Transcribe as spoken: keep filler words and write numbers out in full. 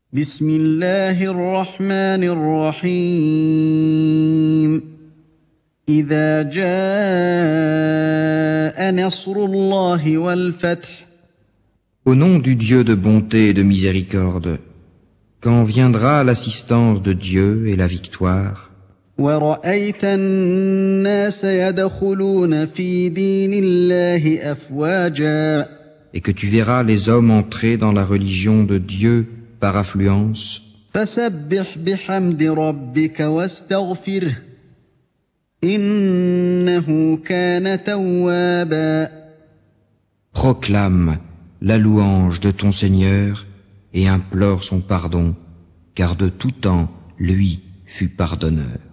بسم الله الرحمن الرحيم إذا جاء نصر الله والفتح Au nom du Dieu de bonté et de miséricorde, quand viendra l'assistance de Dieu et la victoire, ورأيت الناس يدخلون في دين الله أفواجا et que tu verras les hommes entrer dans la religion de Dieu par affluence, فسبح بحمد ربك واستغفره إنه كان توابا proclame la louange de ton Seigneur et implore son pardon, car de tout temps, lui fut pardonneur.